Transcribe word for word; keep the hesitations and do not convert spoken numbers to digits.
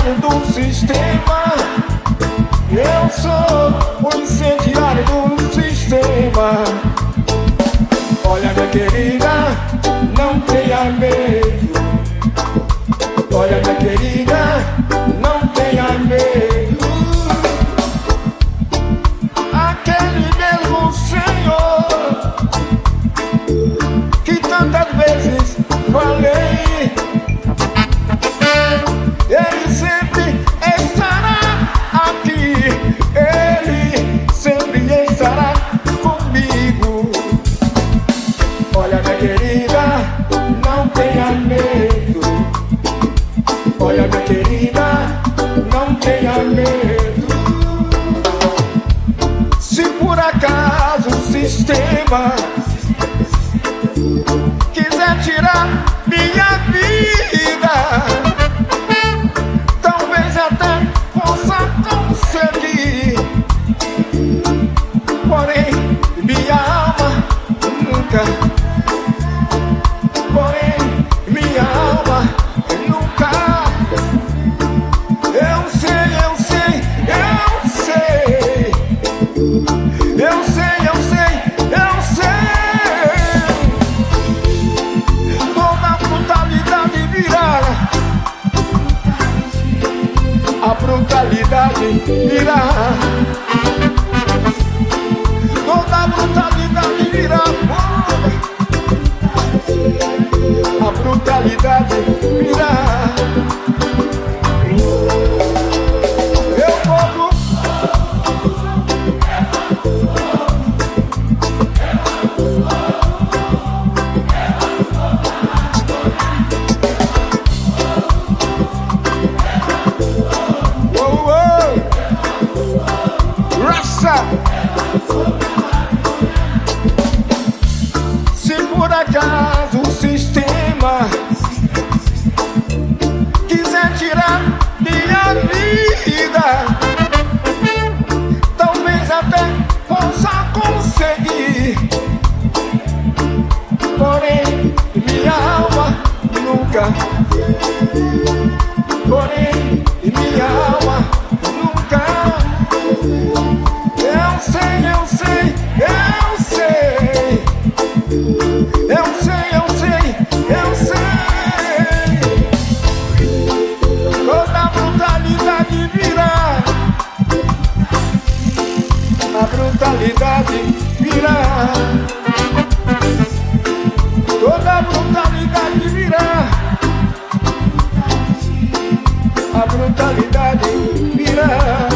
incendiário do sistema. Eu sou o incendiário do sistema. Olha, minha querida, não tenha medo. Olha, minha querida, não tenha medo. Aquele mesmo Senhor que tantas vezes falei, Ele sempre estará aqui. Ele sempre estará comigo. Olha, minha querida, não tenha medo. Olha, minha querida, não tenha medo. Se por acaso o sistema quiser tirar minha vida, talvez até possa conseguir, porém minha alma nunca, porém minha alma nunca. Eu sei, eu sei, eu sei, eu sei, eu sei, eu sei. Toda a brutalidade virá, a brutalidade virá. Toda a brutalidade virá, a brutalidade virá. Se por acaso o sistema quiser tirar minha vida, talvez até possa conseguir, porém minha alma nunca, porém minha alma nunca. Eu sei, eu sei, eu sei, eu sei, eu sei, eu sei. Toda a brutalidade virá, a brutalidade virá. Toda a brutalidade virá, a brutalidade virá.